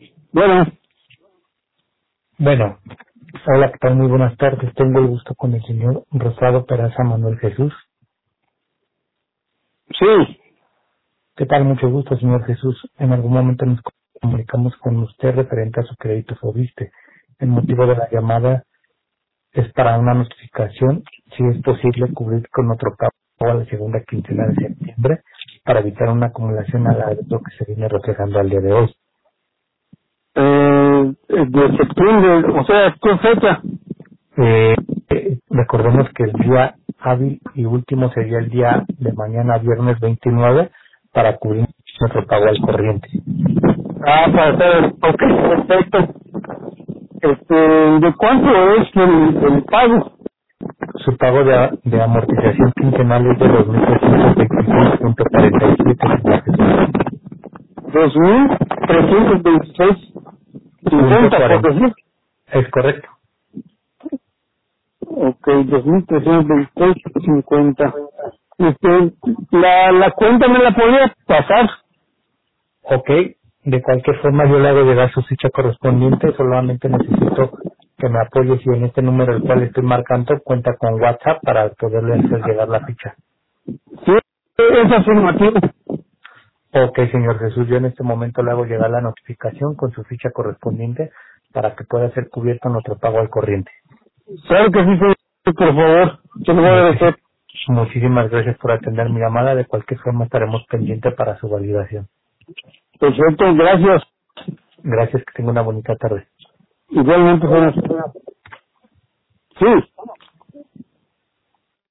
Bueno, Bueno, hola, ¿qué tal? Muy buenas tardes. Tengo el gusto con el señor Rosado Peraza Manuel Jesús. sí, ¿Qué tal? Mucho gusto, señor Jesús. En algún momento nos comunicamos con usted referente a su crédito Fobiste. El motivo de la llamada es para una notificación, si es posible cubrir con otro pago a la segunda quincena de septiembre para evitar una acumulación a la lo que se viene reflejando al día de hoy. de septiembre, o sea, ¿qué fecha? Recordemos que el día hábil y último sería el día de mañana, viernes 29, para cubrir nuestro pago al corriente. Para hacer, ok, perfecto. ¿De cuánto es el pago? Su pago de amortización quincenal es de 2.326.47, señor Jesús. 2.326.50, por 40. decir. Es correcto. Ok, 2.326.50. La cuenta me la podía pasar. Ok. De cualquier forma yo le hago llegar su ficha correspondiente. Solamente necesito que me apoye si en este número el cual estoy marcando cuenta con WhatsApp para poderle hacer llegar la ficha. Sí, es afirmativo. Ok, señor Jesús, yo en este momento le hago llegar la notificación con su ficha correspondiente para que pueda ser cubierto nuestro pago al corriente. Claro que sí, señor, por favor. Se lo voy a agradecer. Muchísimas gracias por atender mi llamada. De cualquier forma estaremos pendientes para su validación. Perfecto, gracias. Gracias, que tenga una bonita tarde. Igualmente, señor. Sí.